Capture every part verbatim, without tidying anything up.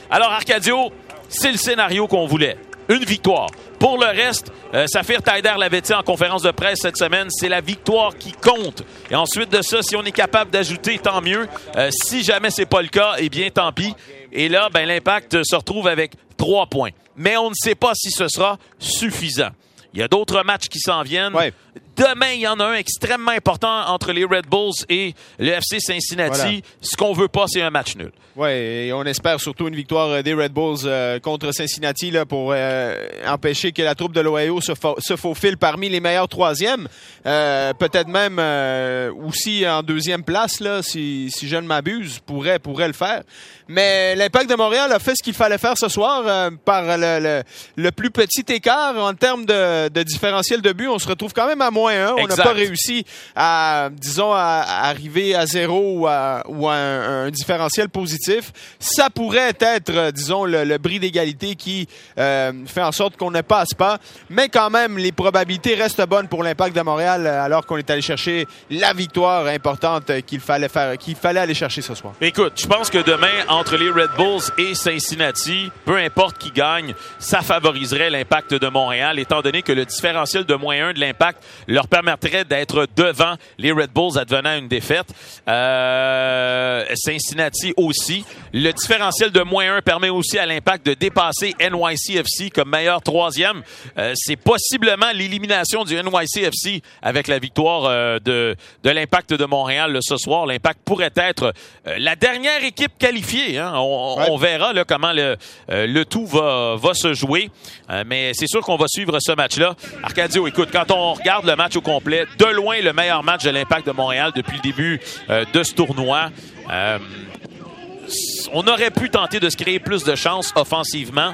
Alors, Arcadio, c'est le scénario qu'on voulait. Une victoire. Pour le reste, euh, Saphir Taider l'avait dit en conférence de presse cette semaine, c'est la victoire qui compte. Et ensuite de ça, si on est capable d'ajouter, tant mieux. Euh, si jamais c'est pas le cas, eh bien, tant pis. Et là, ben, l'Impact se retrouve avec trois points. Mais on ne sait pas si ce sera suffisant. Il y a d'autres matchs qui s'en viennent. Ouais. Demain, il y en a un extrêmement important entre les Red Bulls et le F C Cincinnati. Voilà. Ce qu'on veut pas, c'est un match nul. Oui, et on espère surtout une victoire des Red Bulls euh, contre Cincinnati là, pour euh, empêcher que la troupe de l'Ohio se, fa- se faufile parmi les meilleurs troisièmes. Euh, peut-être même euh, aussi en deuxième place, là, si, si je ne m'abuse, pourrait, pourrait le faire. Mais l'Impact de Montréal a fait ce qu'il fallait faire ce soir euh, par le, le, le plus petit écart en termes de, de différentiel de but. On se retrouve quand même à moins un. On n'a pas réussi à, disons, à, à arriver à zéro ou à, ou à un, un différentiel positif. Ça pourrait être, disons, le, le bris d'égalité qui euh, fait en sorte qu'on ne passe pas. Mais quand même, les probabilités restent bonnes pour l'Impact de Montréal alors qu'on est allé chercher la victoire importante qu'il fallait faire, qu'il fallait aller chercher ce soir. Écoute, je pense que demain, entre les Red Bulls et Cincinnati, peu importe qui gagne, ça favoriserait l'Impact de Montréal, étant donné que le différentiel de moins un de l'Impact leur permettrait d'être devant les Red Bulls advenant une défaite. Euh, Cincinnati aussi. Le différentiel de moins un permet aussi à l'Impact de dépasser N Y C F C comme meilleur troisième. Euh, c'est possiblement l'élimination du N Y C F C avec la victoire euh, de, de l'Impact de Montréal là, ce soir. L'Impact pourrait être euh, la dernière équipe qualifiée. Hein? On, ouais. on verra là, comment le, euh, le tout va, va se jouer. Euh, mais c'est sûr qu'on va suivre ce match-là. Arcadio, écoute, quand on regarde le match au complet, de loin le meilleur match de l'Impact de Montréal depuis le début euh, de ce tournoi. Euh, on aurait pu tenter de se créer plus de chances offensivement,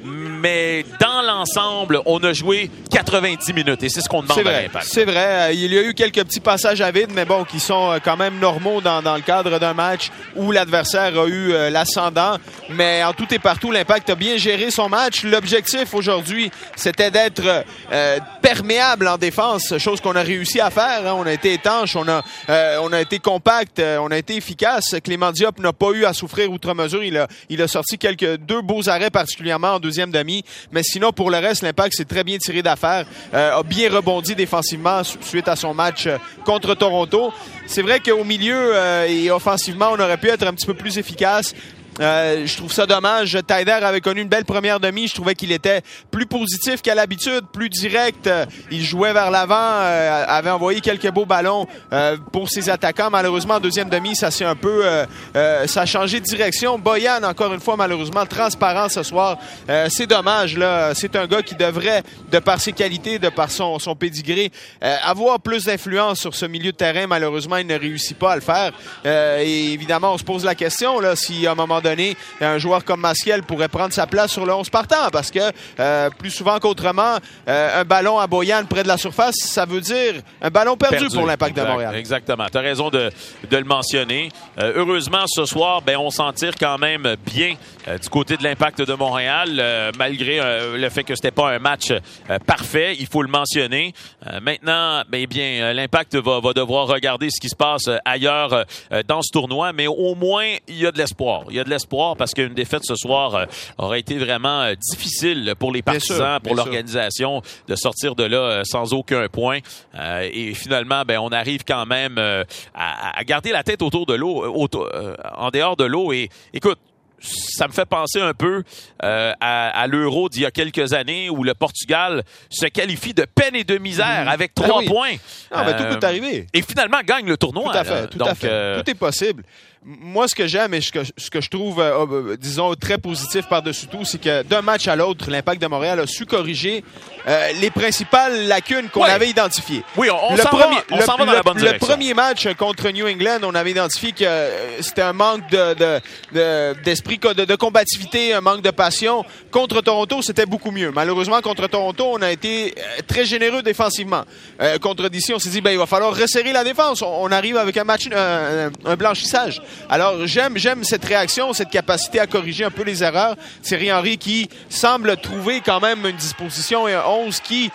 mais dans l'ensemble, on a joué quatre-vingt-dix minutes et c'est ce qu'on demande c'est à vrai, l'Impact. C'est vrai. Il y a eu quelques petits passages à vide, mais bon, qui sont quand même normaux dans, dans le cadre d'un match où l'adversaire a eu euh, l'ascendant. Mais en tout et partout, l'Impact a bien géré son match. L'objectif aujourd'hui, c'était d'être euh, perméable en défense, chose qu'on a réussi à faire. Hein. On a été étanche, on a, euh, on a été compact, euh, on a été efficace. Clément Diop n'a pas eu à souffrir outre mesure. Il a, il a sorti quelques deux beaux arrêts particulièrement en deuxième demi. Mais sinon, pour le reste, l'Impact s'est très bien tiré d'affaire, euh, a bien rebondi défensivement suite à son match euh, contre Toronto. C'est vrai qu'au milieu euh, et offensivement, on aurait pu être un petit peu plus efficace. Euh, je trouve ça dommage. Taider avait connu une belle première demi. Je trouvais qu'il était plus positif qu'à l'habitude, plus direct. Euh, il jouait vers l'avant, euh, avait envoyé quelques beaux ballons euh, pour ses attaquants. Malheureusement, en deuxième demi, ça s'est un peu, euh, euh, ça a changé de direction. Boyan, encore une fois, malheureusement, transparent ce soir. Euh, c'est dommage, là. C'est un gars qui devrait, de par ses qualités, de par son, son pédigré, euh, avoir plus d'influence sur ce milieu de terrain. Malheureusement, il ne réussit pas à le faire. Euh, et évidemment, on se pose la question, là, si à un moment donné, un joueur comme Maciel pourrait prendre sa place sur le onze partant, parce que euh, plus souvent qu'autrement, euh, un ballon à Boyan près de la surface, ça veut dire un ballon perdu, perdu. pour l'Impact exact, de Montréal. Exactement. Tu as raison de, de le mentionner. Euh, heureusement, ce soir, ben, on s'en tire quand même bien euh, du côté de l'Impact de Montréal, euh, malgré euh, le fait que c'était pas un match euh, parfait, il faut le mentionner. Euh, maintenant, ben, bien, euh, l'Impact va, va devoir regarder ce qui se passe euh, ailleurs euh, dans ce tournoi, mais au moins, il y a de l'espoir. Il y a de l'espoir parce qu'une défaite ce soir euh, aurait été vraiment euh, difficile pour les partisans, sûr, pour l'organisation, sûr. de sortir de là euh, sans aucun point. Euh, et finalement, ben, on arrive quand même euh, à, à garder la tête autour de l'eau, autour, euh, en dehors de l'eau. Et écoute, ça me fait penser un peu euh, à, à l'Euro d'il y a quelques années où le Portugal se qualifie de peine et de misère mmh. avec trois ah oui. points. Non, mais euh, tout peut arriver. Et finalement, gagne le tournoi. Tout à fait, là. tout Donc, à fait. Euh... Tout est possible. Moi, ce que j'aime et ce que, ce que je trouve, euh, euh, disons, très positif par-dessus tout, c'est que d'un match à l'autre, l'Impact de Montréal a su corriger euh, les principales lacunes qu'on ouais. avait identifiées. Oui, on, on le s'en premier, va, on le, s'en va dans le, la bonne le direction. Le premier match contre New England, on avait identifié que euh, c'était un manque de, de, de, d'esprit, de, de combativité, un manque de passion. Contre Toronto, c'était beaucoup mieux. Malheureusement, contre Toronto, on a été euh, très généreux défensivement. Euh, contre D C, on s'est dit, ben, il va falloir resserrer la défense. On, on arrive avec un match, euh, un blanchissage. Alors, j'aime J'aime cette réaction, cette capacité à corriger un peu les erreurs. Thierry Henry qui semble trouver quand même une disposition et un onze qui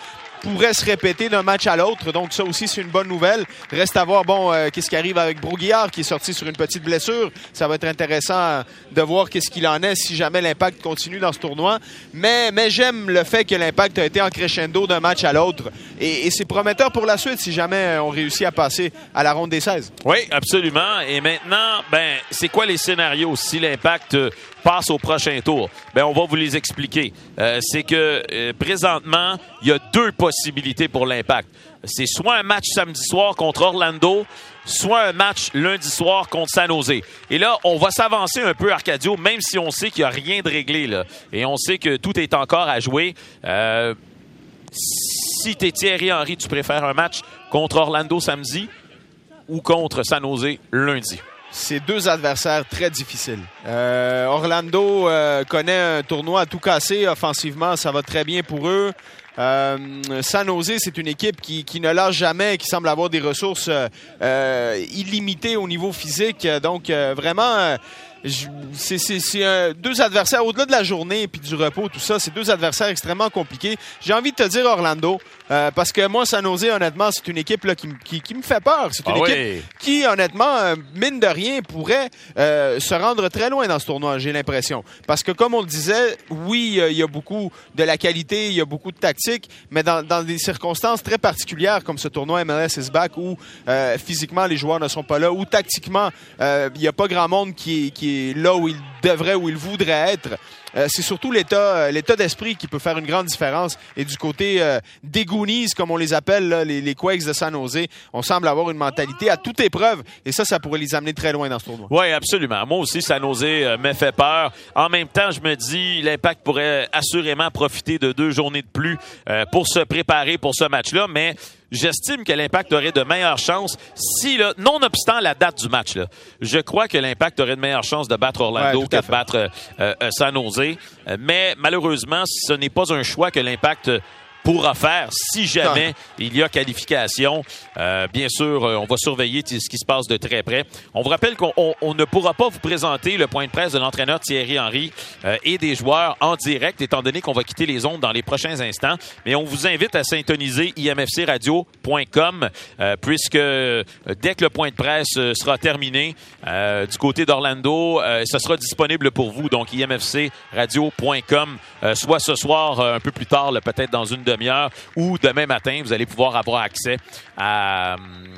pourrait se répéter d'un match à l'autre. Donc ça aussi, c'est une bonne nouvelle. Reste à voir, bon, euh, qu'est-ce qui arrive avec Brault-Guillard, qui est sorti sur une petite blessure. Ça va être intéressant de voir qu'est-ce qu'il en est si jamais l'Impact continue dans ce tournoi. Mais, mais j'aime le fait que l'Impact a été en crescendo d'un match à l'autre. Et, et c'est prometteur pour la suite si jamais on réussit à passer à la ronde des seize. Oui, absolument. Et maintenant, ben, c'est quoi les scénarios si l'Impact euh, passe au prochain tour? Ben, on va vous les expliquer. Euh, c'est que euh, présentement, il y a deux possibilités pour l'Impact. C'est soit un match samedi soir contre Orlando, soit un match lundi soir contre San Jose. Et là, on va s'avancer un peu, Arcadio, même si on sait qu'il n'y a rien de réglé, là. Et on sait que tout est encore à jouer. Euh, si tu es Thierry Henry, tu préfères un match contre Orlando samedi ou contre San Jose lundi? C'est deux adversaires très difficiles. Euh, Orlando euh, connaît un tournoi à tout casser. Offensivement, ça va très bien pour eux. Euh, San Jose, c'est une équipe qui, qui ne lâche jamais, qui semble avoir des ressources euh, illimitées au niveau physique. Donc, euh, vraiment... Euh, C'est, c'est, c'est euh, deux adversaires, au-delà de la journée et puis du repos, tout ça, c'est deux adversaires extrêmement compliqués. J'ai envie de te dire Orlando, euh, parce que moi, San Jose, honnêtement, c'est une équipe là, qui, qui, qui me fait peur. C'est une ah équipe oui. qui, honnêtement, euh, mine de rien, pourrait euh, se rendre très loin dans ce tournoi, j'ai l'impression. Parce que, comme on le disait, oui, il y a beaucoup de la qualité, il y a beaucoup de tactique, mais dans, dans des circonstances très particulières, comme ce tournoi M L S is back, où euh, physiquement, les joueurs ne sont pas là, où tactiquement, euh, il n'y a pas grand monde qui, qui est là où il devrait, où il voudrait être. Euh, c'est surtout l'état, euh, l'état d'esprit qui peut faire une grande différence. Et du côté euh, des Goonies, comme on les appelle, là, les, les Quakes de San Jose, on semble avoir une mentalité à toute épreuve. Et ça, ça pourrait les amener très loin dans ce tournoi. Oui, absolument. Moi aussi, San Jose euh, me fait peur. En même temps, je me dis, l'Impact pourrait assurément profiter de deux journées de plus euh, pour se préparer pour ce match-là. Mais j'estime que l'Impact aurait de meilleures chances si, là, nonobstant la date du match, là, je crois que l'Impact aurait de meilleures chances de battre Orlando ouais, que de battre euh, euh, San Jose. Euh, mais malheureusement, ce n'est pas un choix que l'Impact pourra faire si jamais non. il y a qualification. Euh, bien sûr, euh, on va surveiller t- ce qui se passe de très près. On vous rappelle qu'on on, on ne pourra pas vous présenter le point de presse de l'entraîneur Thierry Henry euh, et des joueurs en direct, étant donné qu'on va quitter les ondes dans les prochains instants. Mais on vous invite à syntoniser I M F C radio point com euh, puisque euh, dès que le point de presse euh, sera terminé, euh, du côté d'Orlando, euh, ce sera disponible pour vous. Donc, I M F C radio point com, euh, soit ce soir, euh, un peu plus tard, là, peut-être dans une demi-heure, ou demain matin, vous allez pouvoir avoir accès à, à,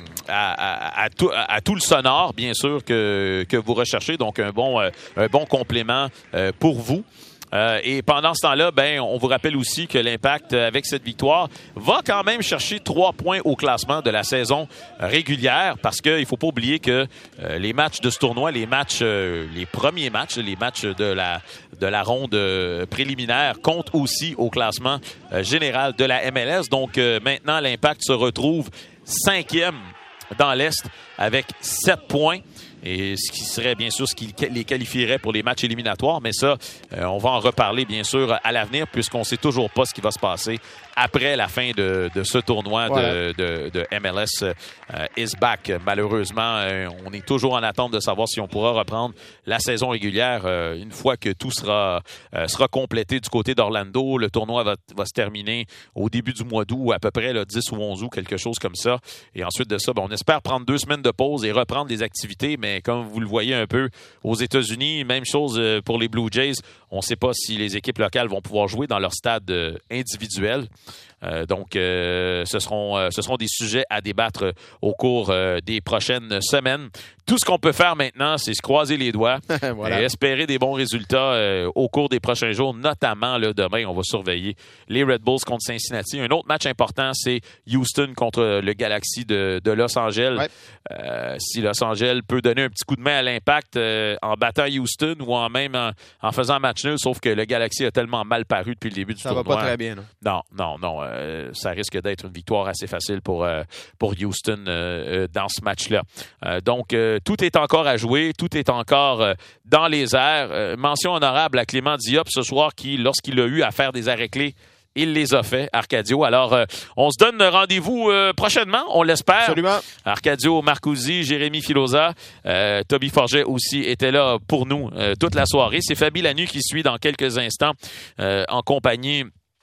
à, à, tout, à, à tout le sonore, bien sûr, que, que vous recherchez. Donc, un bon, euh, un bon complément euh, pour vous. Euh, et pendant ce temps-là, ben, on vous rappelle aussi que l'Impact, avec cette victoire, va quand même chercher trois points au classement de la saison régulière, parce qu'il ne faut pas oublier que euh, les matchs de ce tournoi, les matchs, euh, les premiers matchs, les matchs de la, de la ronde euh, préliminaire comptent aussi au classement euh, général de la M L S. Donc euh, maintenant, l'Impact se retrouve cinquième dans l'Est avec sept points. Et ce qui serait bien sûr ce qui les qualifierait pour les matchs éliminatoires. Mais ça, euh, on va en reparler bien sûr à l'avenir, puisqu'on ne sait toujours pas ce qui va se passer après la fin de, de ce tournoi ouais. de, de, de M L S euh, is back. Malheureusement, euh, on est toujours en attente de savoir si on pourra reprendre la saison régulière euh, une fois que tout sera, euh, sera complété du côté d'Orlando. Le tournoi va, va se terminer au début du mois d'août, à peu près le dix ou onze août, quelque chose comme ça. Et ensuite de ça, ben, on espère prendre deux semaines de pause et reprendre les activités, mais comme vous le voyez un peu aux États-Unis, même chose pour les Blue Jays. On ne sait pas si les équipes locales vont pouvoir jouer dans leur stade euh, individuel. Euh, donc, euh, ce seront, euh, ce seront des sujets à débattre au cours euh, des prochaines semaines. Tout ce qu'on peut faire maintenant, c'est se croiser les doigts voilà. et espérer des bons résultats euh, au cours des prochains jours. Notamment, là, demain, on va surveiller les Red Bulls contre Cincinnati. Un autre match important, c'est Houston contre le Galaxy de, de Los Angeles. Ouais. Euh, si Los Angeles peut donner un petit coup de main à l'Impact euh, en battant Houston ou en même en, en faisant un match nul, sauf que le Galaxy a tellement mal paru depuis le début du ça tournoi. Ça va pas très bien, non? Non, non, non. Euh, ça risque d'être une victoire assez facile pour, euh, pour Houston euh, dans ce match-là. Euh, donc, euh, tout est encore à jouer, tout est encore euh, dans les airs. Euh, mention honorable à Clément Diop ce soir qui, lorsqu'il a eu à faire des arrêts clés, il les a fait, Arcadio. Alors, euh, on se donne rendez-vous euh, prochainement, on l'espère. Absolument. Arcadio Marcuzzi, Jérémy Filosa, euh, Toby Forget aussi était là pour nous euh, toute la soirée. C'est Fabi Lanu qui suit dans quelques instants euh, en compagnie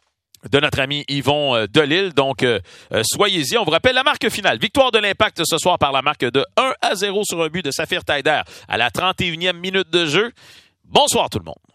de notre ami Yvon euh, Delisle. Donc, euh, euh, soyez-y. On vous rappelle la marque finale. Victoire de l'Impact ce soir par la marque de un à zéro sur un but de Saphir Taider à la trente et unième minute de jeu. Bonsoir tout le monde.